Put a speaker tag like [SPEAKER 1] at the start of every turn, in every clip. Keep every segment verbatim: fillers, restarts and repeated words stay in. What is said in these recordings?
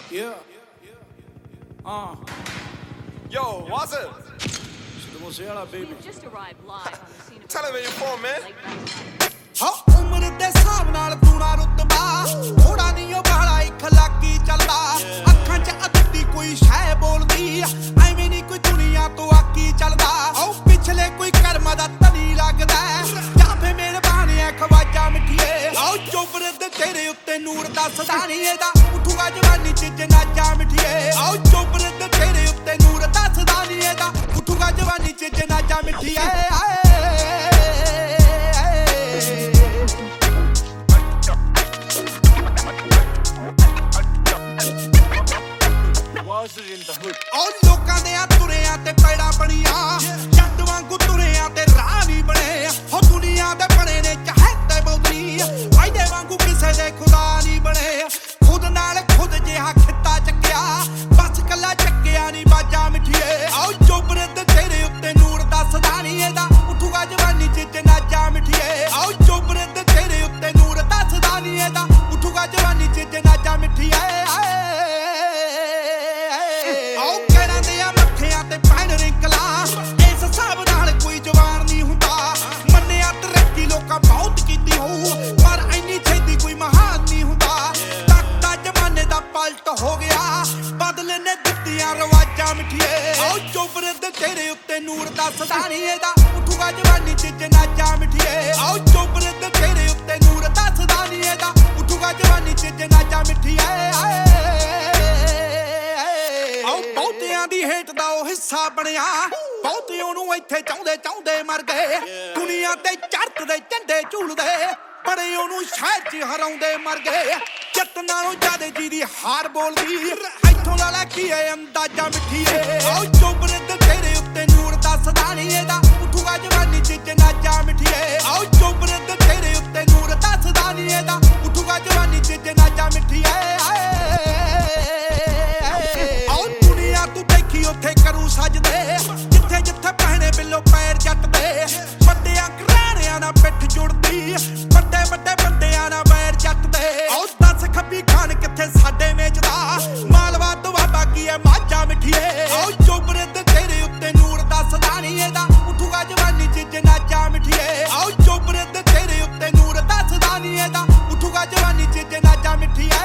[SPEAKER 1] Yeah. Uh.
[SPEAKER 2] Yo, what's up?
[SPEAKER 1] Mosella, baby.
[SPEAKER 3] Just arrived live on the scene of
[SPEAKER 2] Television for man.
[SPEAKER 4] ਹਾਂ ਉਮਰ ਦੇ ਹਿਸਾਬ ਨਾਲ ਤੂਣਾ ਰੁਤਬਾ ਥੋੜਾ ਨਹੀਂ ਉਹ ਬਾਲਾ ਇੱਕ ਲੱਕੀ ਚੱਲਦਾ ਅੱਖਾਂ 'ਚ ਅੱਧੀ ਕੋਈ ਸ਼ੈ ਬੋਲਦੀ ਐਵੇਂ ਨਹੀਂ ਕੋਈ ਦੁਨੀਆ ਤੋਂ ਆਕੀ ਚੱਲਦਾ ਉਹ ਪਿਛਲੇ ਕੋਈ ਕਰਮ ਦਾ ਤਨੀ ਲੱਗਦਾ ਜਾਂ ਫੇ ਮਿਹਰਬਾਨੀ ਐ ਖਵਾਜਾ ਮਿੱਠੀਏ ਆਓ ਚੋਬਰ ਦੇ ਤੇਰੇ ਉੱਤੇ ਨੂਰ ਦੱਸਦਾ ਨਹੀਂ ਇਹਦਾ ਉਠੂਗਾ ਜਵਾਨੀ 'ਚ ਜਨਾਜਾ ਮਿੱਠੀਏ ਆਓ ਚੋਬਰ ਦੇ ਤੇਰੇ ਉੱਤੇ ਨੂਰ ਦੱਸਦਾ ਨਹੀਂ ਇਹਦਾ ਉਠੂਗਾ ਜਵਾਨੀ 'ਚ ਜਨਾਜਾ ਮਿੱਠੀਏ और लोकां दे तुरियां ते पैड़ा बनिया जट वांगू तुरियां ते राह नहीं बने हो दुनिया दे बने ने चाहते बौदी फायदे वांगू किसे दे खुदा नहीं बने खुद नाल खुद जिहा खित्ता चक्या बस कला चक्या नहीं बाजा मिठिए आओ चोबरे ते तेरे उत्ते नूर दसदा नहीं एदा उठूगा जवानी च जनाजा मिठिए आओ चोबरे ते तेरे उत्ते नूर दसदा नहीं एदा उठूगा जवानी च जनाजा मिठिए बहुत कीती हो पर इन्नी छेती कोई महान नहीं हुंदा तकता जमाने दा पलट हो गया बदले ने दित्तियां रवाजा मिठिए आओ चोबरे दे तेरे उत्ते नूर दसदा नहीं एदा उठूगा जवानी च जनाजा मिठिए आओ चोबरे दे तेरे उत्ते नूर दसदा नहीं एदा उठूगा जवानी च जनाजा मिठिए आओ बहुतियां दी हेट दा ओ हिस्सा बनया बहुते ओनू इत्थे चाहुंदे चाहुंदे मर गए दुनिया ते चढ़दे झंडे झूलदे बड़े ओनू शहर च हराउंदे मर गए जट नालों ज्यादा जी दी हार बोलदी इत्थों ला लै की है अंदाजा मिठिए आओ चोबरे ते तेरे उत्ते नूर दसदा नहीं एदा उठूगा जवानी च जनाजा मिठिए आओ चोबरे ते तेरे उत्ते नूर दसदा नहीं एदा उठूगा जवानी च जनाजा मिठिए आओ दुनिया तू देखी उत्थे करू सजदे जिथे जिथे पहने बिलो पैर जट दे बड्डियां घराणियां नाल पिठ जुड़दी बड्डे बड्डे बंदियां नाल बैर जट दे आओ दस खब्बी खान किथे साडे मेचदा मालवा दुआबा की है माझा मिठिए आओ चोबरे ते तेरे उत्ते नूर दसदा नहीं एदा उठूगा जवानी च जनाजा मिठिए आओ चोबरे ते तेरे उत्ते नूर दसदा नहीं एदा उठूगा जवानी च जनाजा मिठिए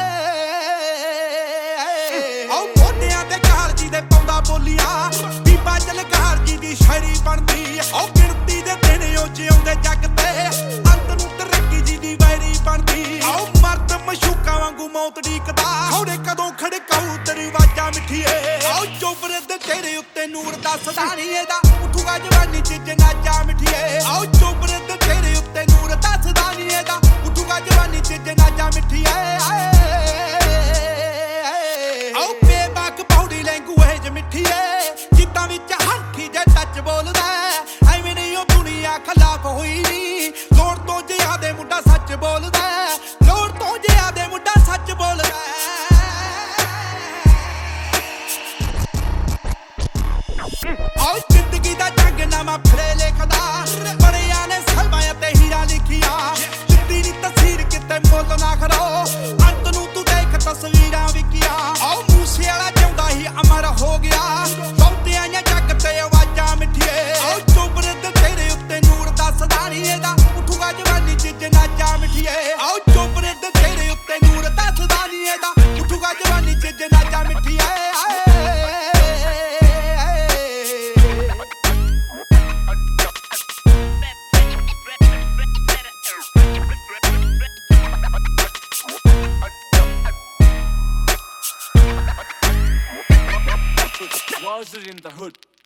[SPEAKER 4] आओ मोढियां ते घार जी दे पौंदा बोलियां बीबा जलगार जी दी शायरी बनदी आओ गिणती दे दिन ओ जिउंदे जग ते अंत नूं तरक्की जी दी वैरी बनदी आओ मर्द मशूका वांगू मौत ढीकदा खौड़े कदों खड़काऊ दरवाजा मिठिए आओ चोबरे दे तेरे उत्ते नूर दसदा नहीं एदा उठूगा जवानी च जनाजा मिठिए आओ चोबरे दे तेरे उत्ते नूर दसदा नहीं एदा उठूगा जवानी च जनाजा मिठिए आओ बेबाक पौड़ी लैंगुएज मिठिए जिद्दां विच हरखी जे टच बोलदा ਐਵੇਂ ਨਹੀਂ ਉਹ ਦੁਨੀਆ ਖਿਲਾਫ ਹੋਈ ਨੀ ਲੋੜ ਤੋਂ ਜ਼ਿਆਦੇ ਮੁੰਡਾ ਸੱਚ ਬੋਲਦਾ ਲੋੜ ਤੋਂ ਜ਼ਿਆਦੇ ਮੁੰਡਾ ਸੱਚ ਬੋਲਦਾ ਆਓ ਜ਼ਿੰਦਗੀ ਦਾ ਜੰਗ ਨਾਮਾ ਫਿਰੇ ਲਿਖਦਾ ਬੜਿਆਂ ਨੇ ਸਲਮਾਂ ਤੇ ਹੀਰਾ ਲਿਖੀਆਂ ਜਿੱਦੀ ਨੀ ਤਸਵੀਰ ਕਿਤੇ ਮੁੱਲ ਨਾ ਖੜੋ ਅੰਤ ਨੂੰ ਤੂੰ ਦੇਖ ਤਸਵੀਰਾਂ ਵਿਕੀਆਂ ਆਓ ਮੂਸੇ ਵਾਲਾ ਜਿਉਂਦਾ ਹੀ ਅਮਰ ਹੋ ਗਿਆ ਬਹੁਤਿਆਂ ਜੱਗ ਤੇ ਆਵਾਜ਼ਾਂ ਮਿੱਠੀਏ ਆਓ ਚੋਬਰੇ ਤੇ ਤੇਰੇ ਉੱਤੇ ਨੂਰ ਦਸਦਾ ਨਹੀਂ ਇਹਦਾ ਉਠੂਗਾ ਜਵਾਨੀ ਚ ਜਨਾਜਾ ਮਿੱਠੀਏ ਆਓ ਚੋਬਰੇ ਤੇ ਤੇਰੇ ਉੱਤੇ ਨੂਰ ਦਸਦਾ ਨਹੀਂ ਇਹਦਾ ਉਠੂਗਾ ਜਵਾਨੀ ਚ ਜਨਾਜਾ ਮਿੱਠੀਏ
[SPEAKER 1] Was it in the hood?